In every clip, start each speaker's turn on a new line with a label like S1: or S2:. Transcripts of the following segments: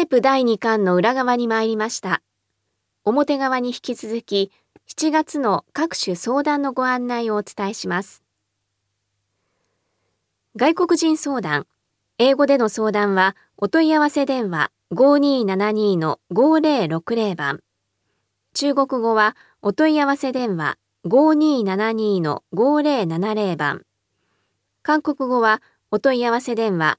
S1: テープ第2巻の裏側に参りました。表側に引き続き、7月の各種相談のご案内をお伝えします。外国人相談、英語での相談は、お問い合わせ電話 5272-5060 番。中国語は、お問い合わせ電話 5272-5070 番。韓国語は、お問い合わせ電話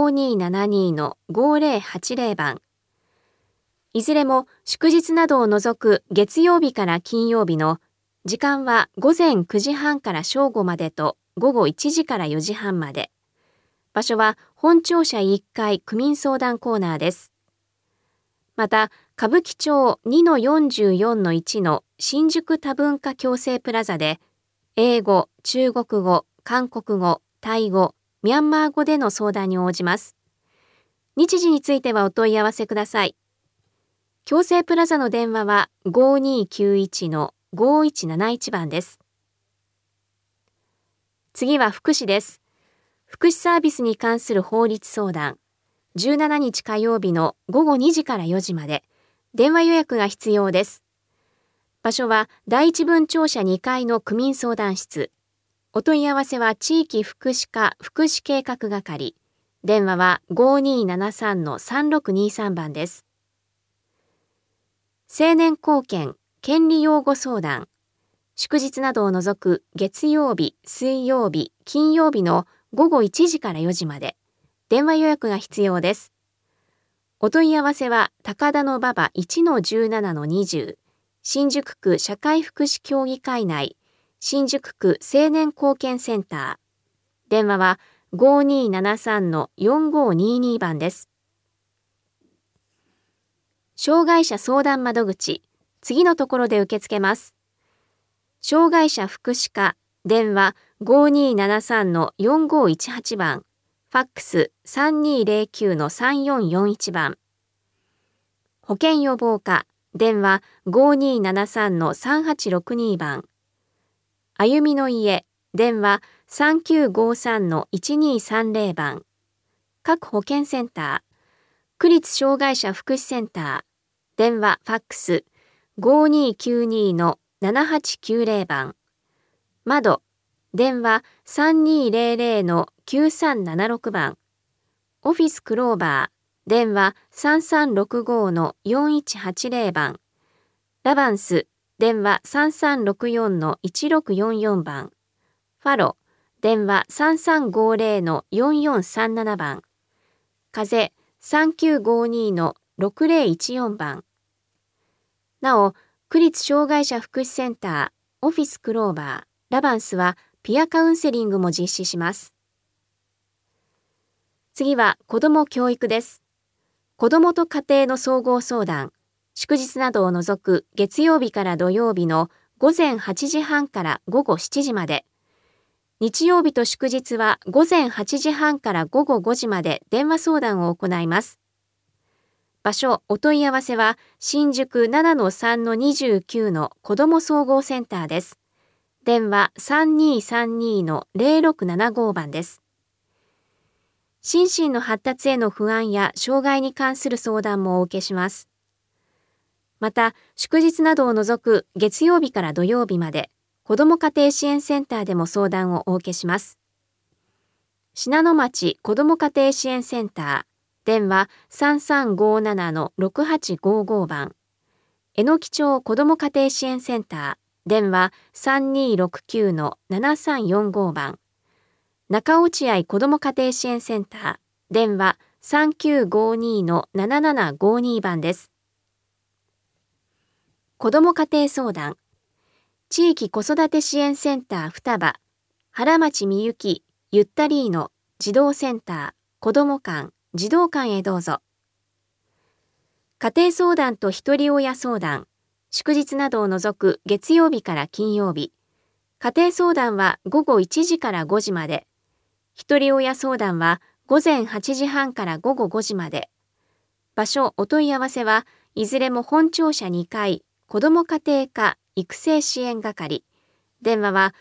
S1: 5272-5080 番。いずれも祝日などを除く月曜日から金曜日の時間は午前9時半から正午までと午後1時から4時半まで。場所は本庁舎1階区民相談コーナーです。また、歌舞伎町 2-44-1 の新宿多文化共生プラザで、英語、中国語、韓国語、タイ語、ミャンマー語での相談に応じます。日時についてはお問い合わせください。共生プラザの電話は 5291-5171 番です。次は福祉です。福祉サービスに関する法律相談、17日火曜日の午後2時から4時まで、電話予約が必要です。場所は第一分庁舎2階の区民相談室。お問い合わせは地域福祉課福祉計画係。電話は 5273-3623 番です。青年後見、権利擁護相談。祝日などを除く月曜日、水曜日、金曜日の午後1時から4時まで。電話予約が必要です。お問い合わせは高田馬場 1-17-20。新宿区社会福祉協議会内。新宿区青年後見センター。電話は 5273-4522 番です。障害者相談窓口、次のところで受け付けます。障害者福祉課、電話 5273-4518 番。ファックス 3209-3441 番。保健予防課、電話 5273-3862 番。あゆみの家、電話 3953-1230 番。各保健センター、区立障害者福祉センター、電話ファックス 5292-7890 番。窓、電話 3200-9376 番。オフィスクローバー、電話 3365-4180 番。ラバンス、電話 3364-1644 番。ファロ、電話 3350-4437 番。風、3952-6014 番。なお、区立障害者福祉センター、オフィスクローバー、ラバンスはピアカウンセリングも実施します。次は子ども教育です。子どもと家庭の総合相談、祝日などを除く月曜日から土曜日の午前8時半から午後7時まで、日曜日と祝日は午前8時半から午後5時まで電話相談を行います。場所、お問い合わせは新宿 7-3-29 の子ども総合センターです。電話 3232-0675 番です。心身の発達への不安や障害に関する相談もお受けします。また、祝日などを除く月曜日から土曜日まで、子ども家庭支援センターでも相談をお受けします。信濃町子ども家庭支援センター、電話 3357-6855 番。榎木町子ども家庭支援センター、電話 3269-7345 番。中落合子ども家庭支援センター、電話 3952-7752 番です。子ども家庭相談、地域子育て支援センター双葉、原町みゆき、ゆったりーの児童センター、子ども館、児童館へどうぞ。家庭相談とひとり親相談、祝日などを除く月曜日から金曜日、家庭相談は午後1時から5時まで、ひとり親相談は午前8時半から午後5時まで。場所、お問い合わせはいずれも本庁舎2階、子ども家庭科育成支援係。電話は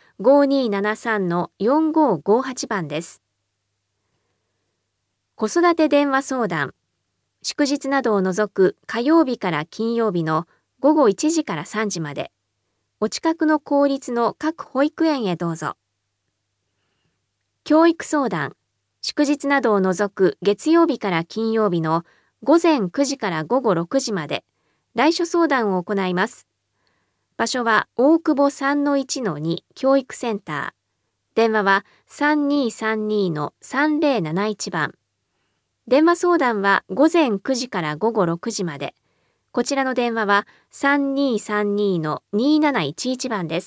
S1: 5273-4558 番です。子育て電話相談。 祝日などを除く火曜日から金曜日の午後1時から3時まで、お近くの公立の各保育園へどうぞ。教育相談、祝日などを除く月曜日から金曜日の午前9時から午後6時まで、来所相談を行います。場所は大久保 3-1-2 教育センター。電話は 3232-3071 番。電話相談は午前9時から午後6時まで。こちらの電話は 3232-2711 番です。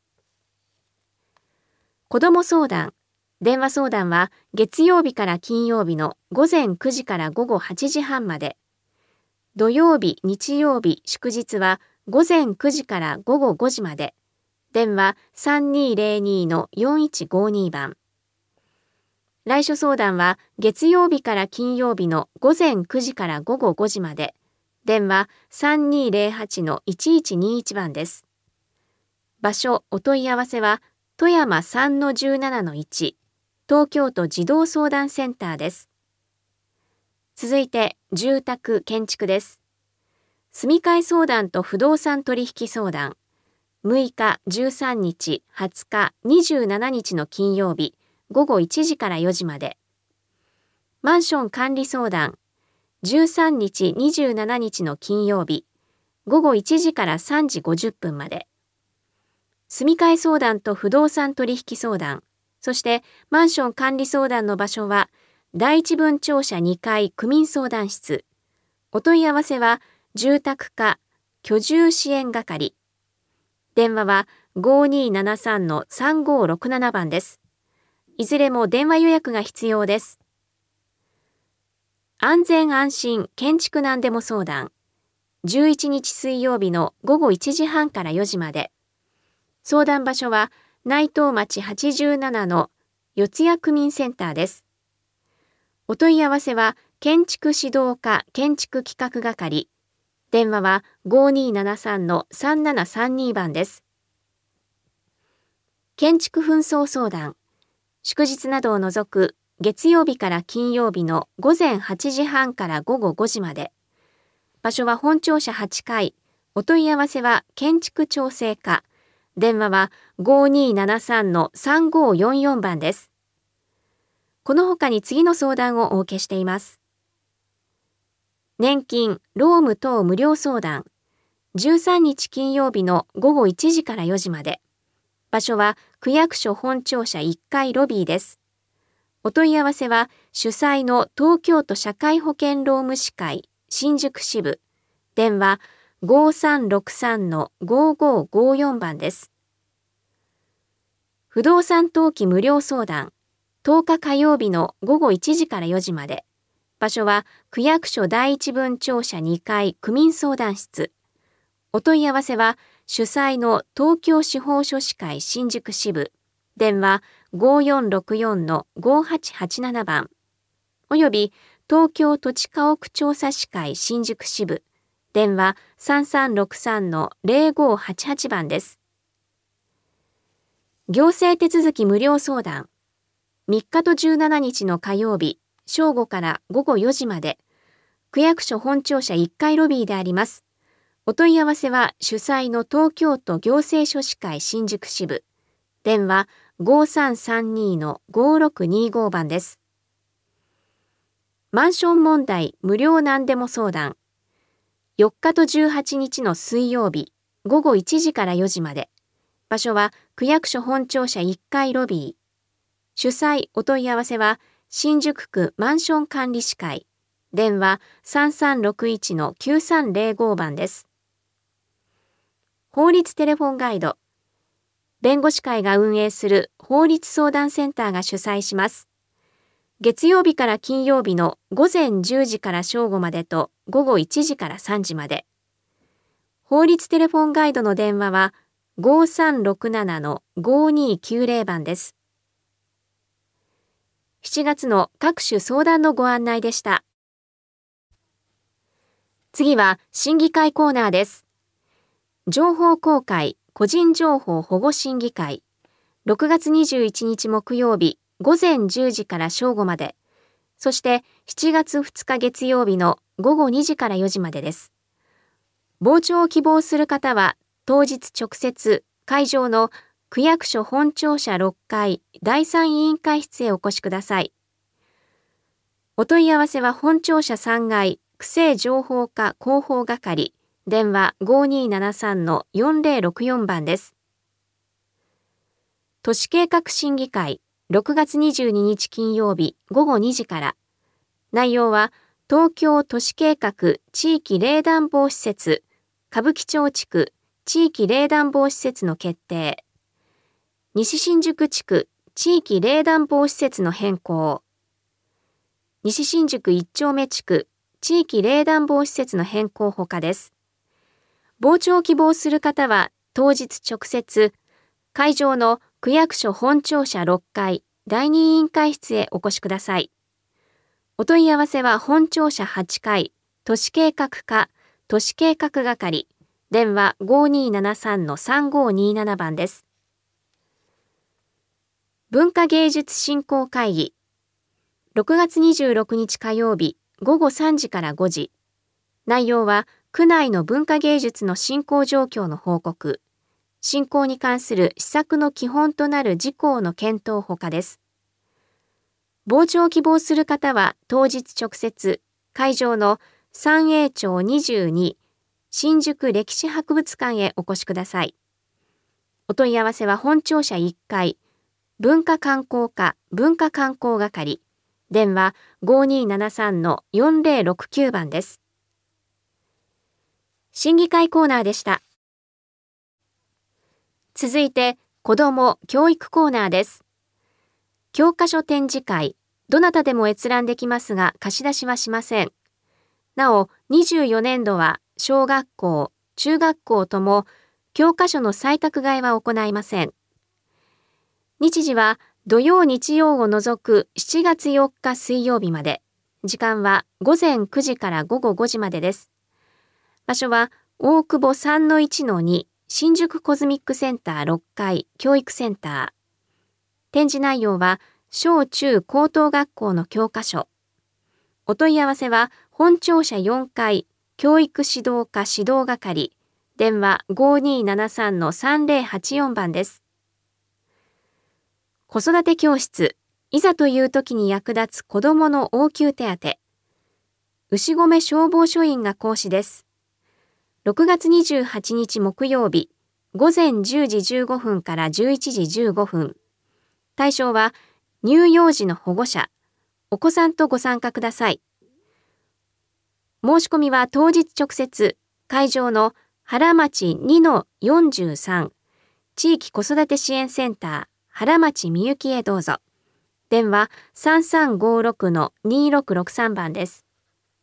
S1: 子ども相談。電話相談は月曜日から金曜日の午前9時から午後8時半まで。土曜日、日曜日、祝日は午前9時から午後5時まで。電話 3202-4152 番。来所相談は月曜日から金曜日の午前9時から午後5時まで。電話 3208-1121 番です。場所、お問い合わせは富山 3-17-1 東京都児童相談センターです。続いて住宅・建築です。住み替え相談と不動産取引相談。6日、13日、20日、27日の金曜日、午後1時から4時まで。マンション管理相談。13日、27日の金曜日、午後1時から3時50分まで。住み替え相談と不動産取引相談、そしてマンション管理相談の場所は、第一分庁舎2階区民相談室。お問い合わせは、住宅課居住支援係。電話は 5273-3567 番です。いずれも電話予約が必要です。安全安心建築なんでも相談。11日水曜日の午後1時半から4時まで。相談場所は内藤町87の四谷区民センターです。お問い合わせは建築指導課建築企画係。電話は 5273-3732 番です。建築紛争相談。祝日などを除く月曜日から金曜日の午前8時半から午後5時まで。場所は本庁舎8階。お問い合わせは建築調整課。電話は 5273-3544 番です。この他に次の相談をお受けしています。年金、労務等無料相談。13日金曜日の午後1時から4時まで。場所は区役所本庁舎1階ロビーです。お問い合わせは主催の東京都社会保険労務士会新宿支部。電話 5363-5554 番です。不動産登記無料相談。10日火曜日の午後1時から4時まで。場所は区役所第一分庁舎2階区民相談室。お問い合わせは主催の東京司法書士会新宿支部。電話 5464-5887 番。および東京土地家屋調査士会新宿支部。電話 3363-0588 番です。行政手続き無料相談。3日と17日の火曜日、正午から午後4時まで、区役所本庁舎1階ロビーであります。お問い合わせは主催の東京都行政書士会新宿支部。電話 5332-5625 番です。マンション問題無料なんでも相談。4日と18日の水曜日、午後1時から4時まで。場所は区役所本庁舎1階ロビー。主催お問い合わせは新宿区マンション管理士会。電話 3361-9305 番です。法律テレフォンガイド。弁護士会が運営する法律相談センターが主催します。月曜日から金曜日の午前10時から正午までと午後1時から3時まで。法律テレフォンガイドの電話は 5367-5290 番です。7月の各種相談のご案内でした。次は審議会コーナーです。情報公開個人情報保護審議会。6月21日木曜日午前10時から正午まで。そして 7月2日月曜日の午後2時から4時までです。傍聴を希望する方は、当日直接会場の区役所本庁舎6階第3委員会室へお越しください。お問い合わせは本庁舎3階区政情報課広報係電話 5273-4064 番です。都市計画審議会6月22日金曜日午後2時から。内容は東京都市計画地域冷暖房施設歌舞伎町地区地域冷暖房施設の決定、西新宿地区地域冷暖房施設の変更、西新宿1丁目地区地域冷暖房施設の変更ほかです。傍聴を希望する方は当日直接会場の区役所本庁舎6階第2委員会室へお越しください。お問い合わせは本庁舎8階都市計画課都市計画係電話 5273-3527 番です。文化芸術振興会議6月26日火曜日午後3時から5時。内容は区内の文化芸術の振興状況の報告、振興に関する施策の基本となる事項の検討ほかです。傍聴を希望する方は当日直接会場の三栄町22新宿歴史博物館へお越しください。お問い合わせは本庁舎1階文化観光課文化観光係電話 5273-4069 番です。審議会コーナーでした。続いて子ども教育コーナーです。教科書展示会、どなたでも閲覧できますが貸し出しはしません。なお、24年度は小学校、中学校とも教科書の採択買いは行いません。日時は土曜日曜を除く7月4日水曜日まで。時間は午前9時から午後5時までです。場所は大久保 3-1-2 新宿コズミックセンター6階教育センター。展示内容は小中高等学校の教科書。お問い合わせは本庁舎4階教育指導課指導係電話 5273-3084 番です。子育て教室、いざという時に役立つ子どもの応急手当。牛込消防署員が講師です。6月28日木曜日、午前10時15分から11時15分。対象は乳幼児の保護者、お子さんとご参加ください。申し込みは当日直接、会場の原町 2-43 地域子育て支援センター原町みゆきへどうぞ。電話 3356-2663 番です。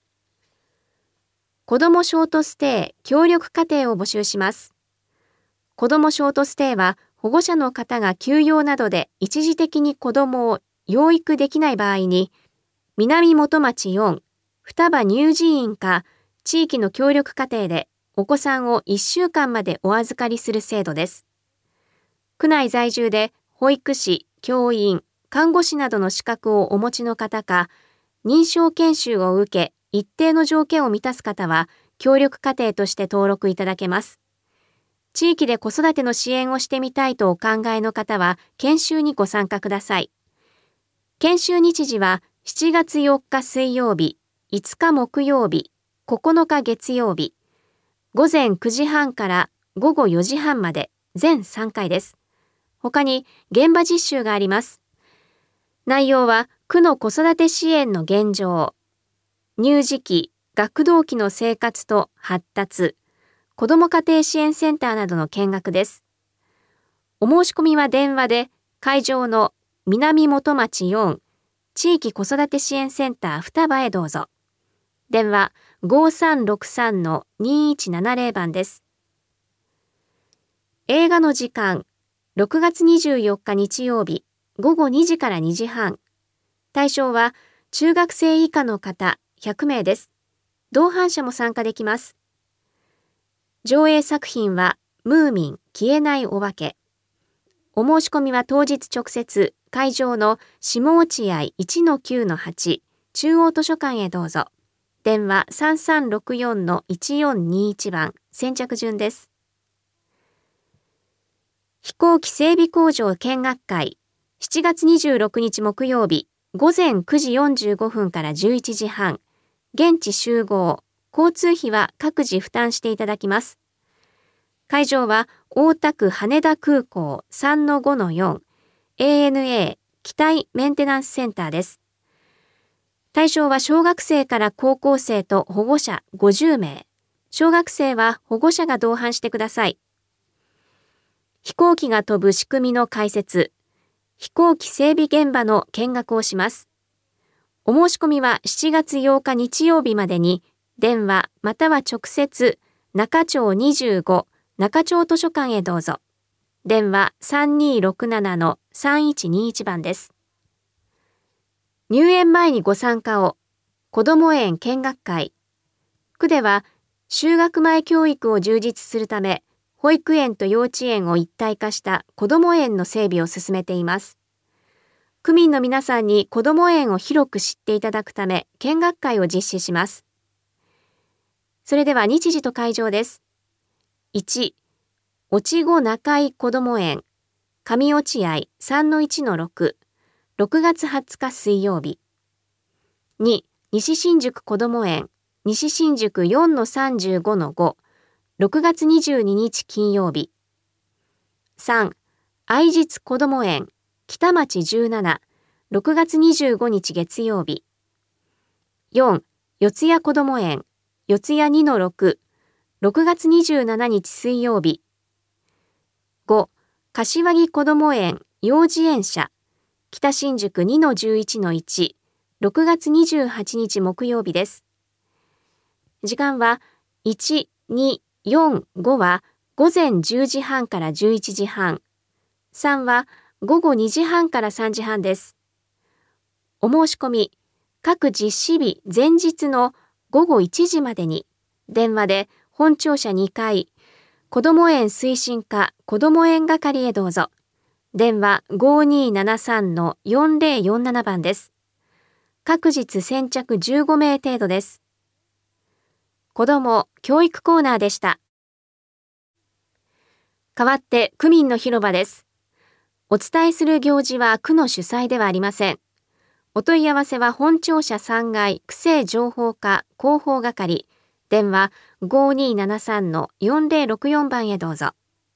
S1: 子どもショートステイ協力家庭を募集します。子どもショートステイは保護者の方が休養などで一時的に子どもを養育できない場合に、南元町4双葉乳児院か地域の協力家庭でお子さんを1週間までお預かりする制度です。区内在住で保育士、教員、看護師などの資格をお持ちの方か、認証研修を受け一定の条件を満たす方は協力家庭として登録いただけます。地域で子育ての支援をしてみたいとお考えの方は研修にご参加ください。研修日時は7月4日水曜日、5日木曜日、9日月曜日、午前9時半から午後4時半まで全3回です。他に現場実習があります。内容は区の子育て支援の現状、乳児期、学童期の生活と発達、子ども家庭支援センターなどの見学です。お申し込みは電話で会場の南元町4地域子育て支援センター双葉へどうぞ。電話 5363-2170 番です。映画の時間、6月24日日曜日午後2時から2時半。対象は中学生以下の方100名です。同伴者も参加できます。上映作品はムーミン消えないお化け。お申し込みは当日直接会場の下落合 1-9-8 中中央図書館へどうぞ。電話3364-1421番、先着順です。飛行機整備工場見学会、7月26日木曜日、午前9時45分から11時半、現地集合、交通費は各自負担していただきます。会場は大田区羽田空港 3-5-4 ANA 機体メンテナンスセンターです。対象は小学生から高校生と保護者50名。小学生は保護者が同伴してください。飛行機が飛ぶ仕組みの解説、飛行機整備現場の見学をします。お申し込みは7月8日日曜日までに、電話または直接中町25中町図書館へどうぞ。電話3267-3121番です。入園前にご参加を。子ども園見学会。区では就学前教育を充実するため、保育園と幼稚園を一体化した子ども園の整備を進めています。区民の皆さんに子ども園を広く知っていただくため、見学会を実施します。それでは日時と会場です。1、越後中井こども園、上落合 3-1-6、6月20日水曜日。2、西新宿こども園、西新宿 4-35-5、6月22日金曜日。3、愛実こども園、北町17、6月25日月曜日。4、四谷こども園、四谷 2-6、6月27日水曜日。5、柏木こども園幼児園舎、北新宿 2-11-1、6月28日木曜日です。時間は1、2、4、5は午前10時半から11時半、3は午後2時半から3時半です。お申し込み、各実施日前日の午後1時までに、電話で本庁舎2階、こども園推進課こども園係へどうぞ。電話5273-4047番です。各日先着15名程度です。子ども教育コーナーでした。代わって区民の広場です。お伝えする行事は区の主催ではありません。お問い合わせは本庁舎3階区政情報課広報係、電話5273-4064番へどうぞ。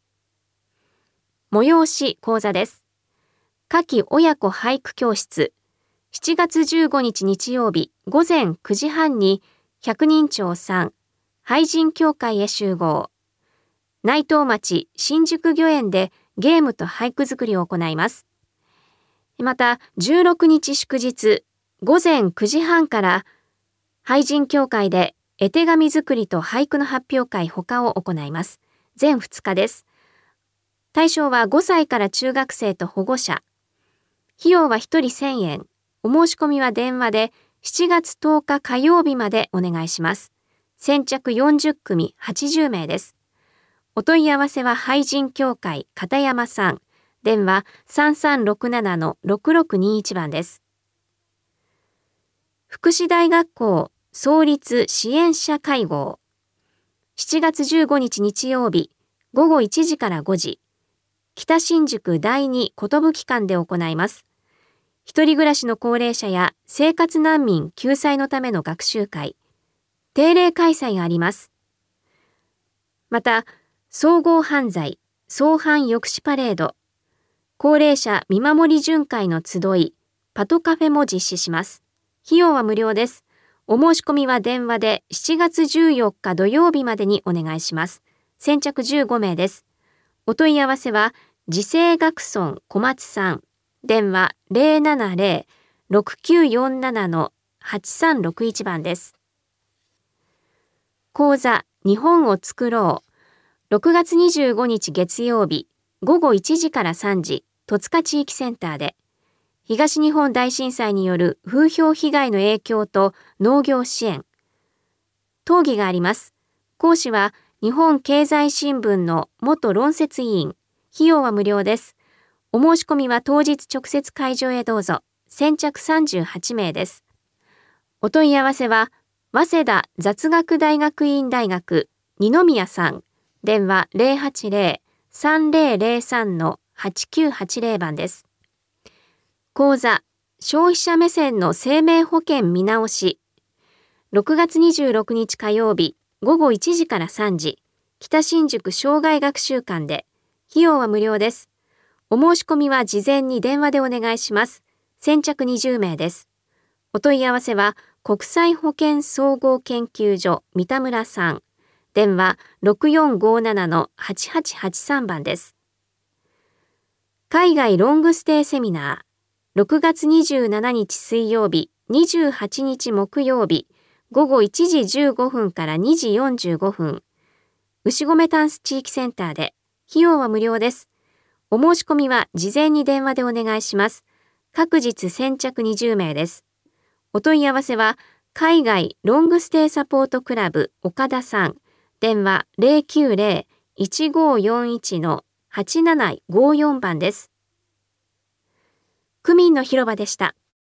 S1: 催し講座です。夏季親子俳句教室、7月15日日曜日午前9時半に百人町3俳人協会へ集合。内藤町新宿御苑でゲームと俳句作りを行います。また16日祝日午前9時半から俳人協会で絵手紙作りと俳句の発表会他を行います。全2日です。対象は5歳から中学生と保護者。費用は1人1000円。お申し込みは電話で7月10日火曜日までお願いします。先着40組80名です。お問い合わせは俳人協会片山さん。電話3367-6621番です。福祉大学校創立支援者会合。7月15日日曜日午後1時から5時。北新宿第二寿館で行います。一人暮らしの高齢者や生活難民救済のための学習会、定例開催があります。また、総合犯罪、総犯抑止パレード、高齢者見守り巡回の集い、パトカフェも実施します。費用は無料です。お申し込みは電話で7月14日土曜日までにお願いします。先着15名です。お問い合わせは、時世学村小松さん、電話070-6947-8361番です。講座、日本を作ろう。6月25日月曜日、午後1時から3時、戸塚地域センターで、東日本大震災による風評被害の影響と農業支援。討議があります。講師は、日本経済新聞の元論説委員。費用は無料です。お申し込みは当日直接会場へどうぞ。先着38名です。 お問い合わせは、早稲田雑学大学院大学二宮さん、電話080-3003-8980番です。講座、消費者目線の生命保険見直し。6月26日火曜日、午後1時から3時、北新宿生涯学習館で、費用は無料です。お申し込みは事前に電話でお願いします。先着20名です。お問い合わせは、国際保険総合研究所三田村さん、電話6457-8883番です。海外ロングステイセミナー、6月27日水曜日、28日木曜日、午後1時15分から2時45分、牛込タンス地域センターで、費用は無料です。お申し込みは事前に電話でお願いします。各日先着20名です。お問い合わせは、海外ロングステイサポートクラブ岡田さん、電話090-1541-8754番です。区民の広場でした。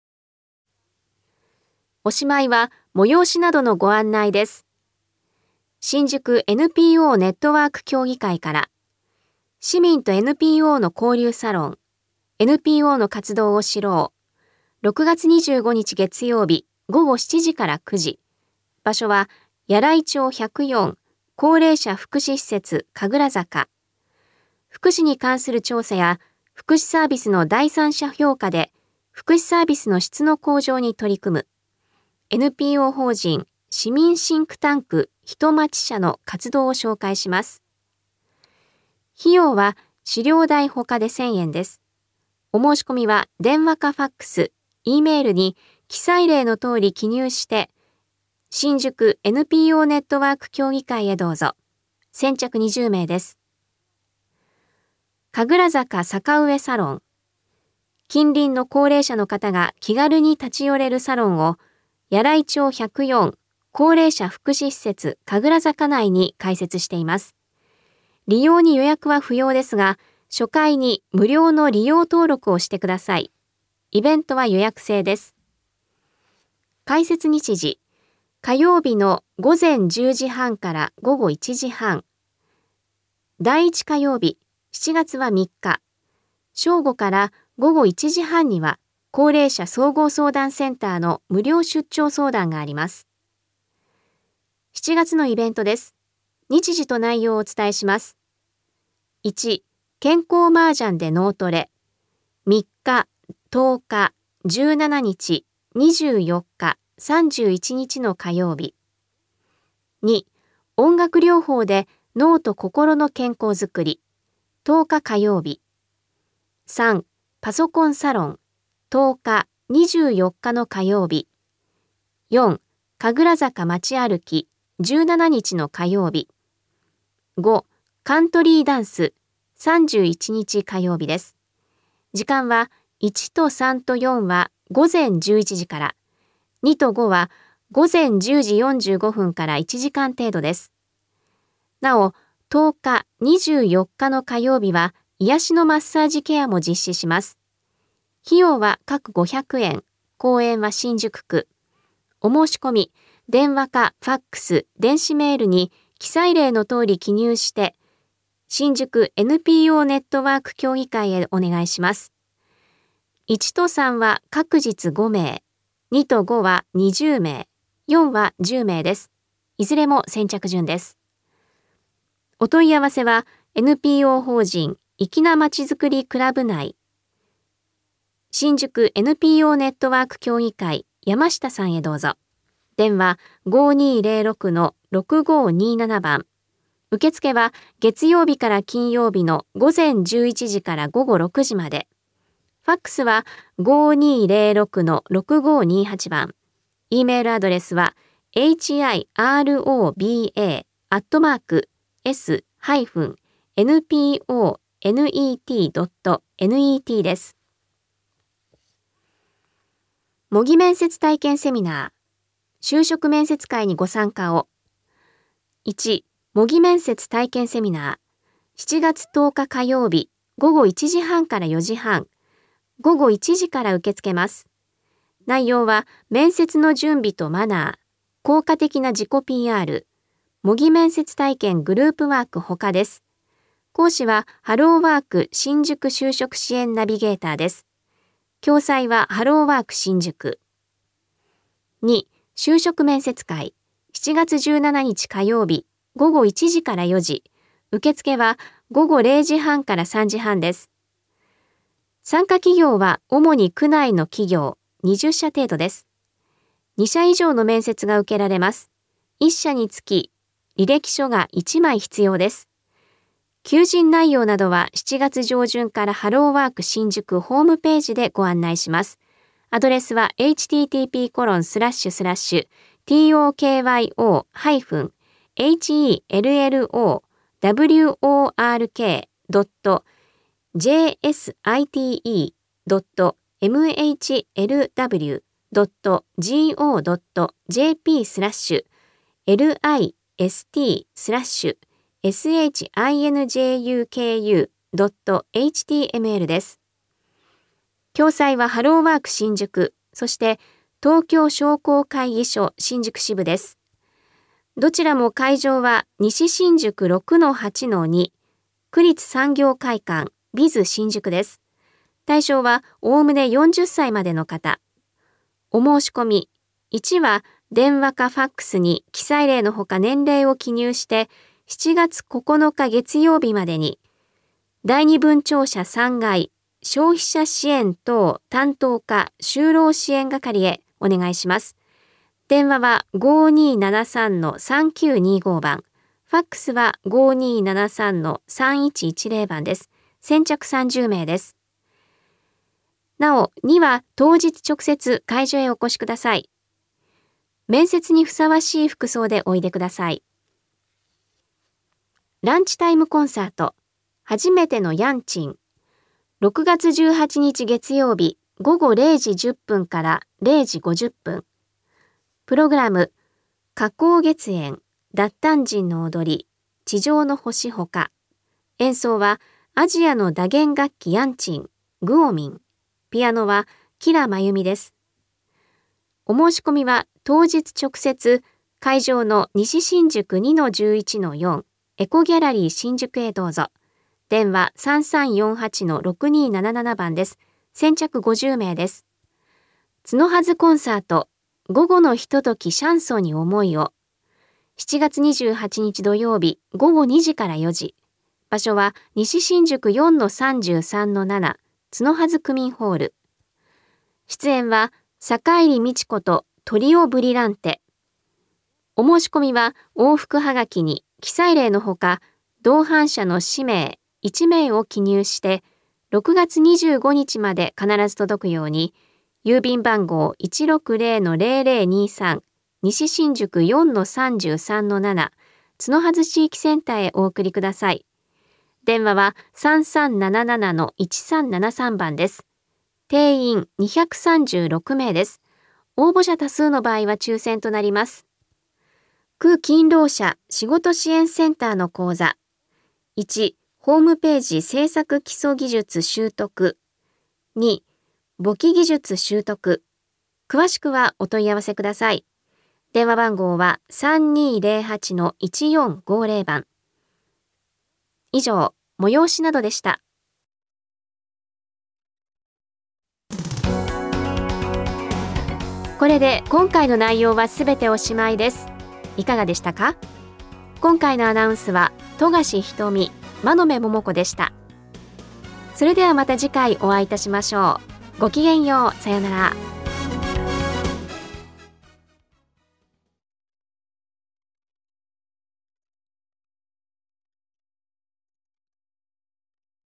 S1: おしまいは、催しなどのご案内です。新宿 NPO ネットワーク協議会から、市民と NPO の交流サロン、NPO の活動を知ろう。6月25日月曜日、午後7時から9時。場所は、柳井町104、高齢者福祉施設神楽坂。福祉に関する調査や、福祉サービスの第三者評価で、福祉サービスの質の向上に取り組む。NPO 法人、市民シンクタンク人町社の活動を紹介します。費用は、資料代ほかで1000円です。お申し込みは、電話かファックス、E メールに記載例の通り記入して、新宿 NPO ネットワーク協議会へどうぞ。先着20名です。神楽坂坂上サロン。近隣の高齢者の方が気軽に立ち寄れるサロンを、柳井町104高齢者福祉施設神楽坂内に開設しています。利用に予約は不要ですが、初回に無料の利用登録をしてください。イベントは予約制です。開設日時、火曜日の午前10時半から午後1時半。第1火曜日、7月は3日。正午から午後1時半には、高齢者総合相談センターの無料出張相談があります。7月のイベントです。日時と内容をお伝えします。1、健康麻雀で脳トレ。3日、10日、17日、24日、31日の火曜日。2、音楽療法で脳と心の健康づくり。10日火曜日。3、パソコンサロン。10日、24日の火曜日。4、神楽坂街歩き。17日の火曜日。5、カントリーダンス。31日火曜日です。時間は1と3と4は午前11時から、2と5は午前10時45分から1時間程度です。なお、10日、24日の火曜日は癒しのマッサージケアも実施します。費用は各500円、公園は新宿区。お申し込み、電話かファックス、電子メールに記載例の通り記入して、新宿 NPO ネットワーク協議会へお願いします。1と3は各日5名、2と5は20名、4は10名です。いずれも先着順です。お問い合わせは NPO 法人粋なまちづくりクラブ内、新宿 NPO ネットワーク協議会山下さんへどうぞ。電話5206-6527番。受付は月曜日から金曜日の午前11時から午後6時まで。ファックスは5206-6528番。E メールアドレスは hiroba-s-nponet.net です。模擬面接体験セミナー。就職面接会にご参加を。1、模擬面接体験セミナー。7月10日火曜日、午後1時半から4時半。午後1時から受け付けます。 内容は面接の準備とマナー、効果的な自己 PR、模擬面接体験グループワーク他です。講師はハローワーク新宿就職支援ナビゲーターです。共催はハローワーク新宿。2、就職面接会、7月17日火曜日、午後1時から4時。受付は午後0時半から3時半です。参加企業は主に区内の企業20社程度です。2社以上の面接が受けられます。1社につき履歴書が1枚必要です。求人内容などは7月上旬からハローワーク新宿ホームページでご案内します。アドレスは https://tokyo.list.shinjuku.html です。共催はハローワーク新宿、そして東京商工会議所新宿支部です。どちらも会場は西新宿 6-8-2、区立産業会館ビズ新宿です。対象はおおむね40歳までの方。お申し込み、1は電話かファックスに記載例のほか年齢を記入して7月9日月曜日までに、第二分庁舎3階消費者支援等担当課就労支援係へお願いします。電話は 5273-3925 番、ファックスは 5273-3110 番です。先着30名です。なお、2は当日直接会場へお越しください。面接にふさわしい服装でおいでください。ランチタイムコンサート、初めてのヤンチン。6月18日月曜日午後0時10分から0時50分。プログラム、花崗月圓、脱炭人の踊り、地上の星ほか。演奏はアジアの打弦楽器ヤンチン、グオミン。ピアノはキラマユミです。お申し込みは当日直接会場の西新宿 2-11-4 エコギャラリー新宿へどうぞ。電話 3348-6277 番です。先着50名です。角はずコンサート、午後のひとときシャンソンに思いを。7月28日土曜日午後2時から4時。場所は西新宿 4-33-7 角はず区民ホール。出演は坂入美智子とトリオブリランテ。お申し込みは往復はがきに記載例のほか同伴者の氏名1名を記入して6月25日まで必ず届くように郵便番号 160-0023 西新宿 4-33-7 角はず地域センターへお送りください。電話は 3377-1373 番です。定員236名です。応募者多数の場合は抽選となります。区勤労者仕事支援センターの講座。1、ホームページ制作基礎技術習得。2、簿記技術習得。詳しくはお問い合わせください。電話番号は 3208-1450 番。以上、催しなどでした。これで今回の内容はすべておしまいです。いかがでしたか？今回のアナウンスは富樫ひとみ、真鍋桃子でした。それではまた次回お会いいたしましょう。ごきげんよう。さよなら。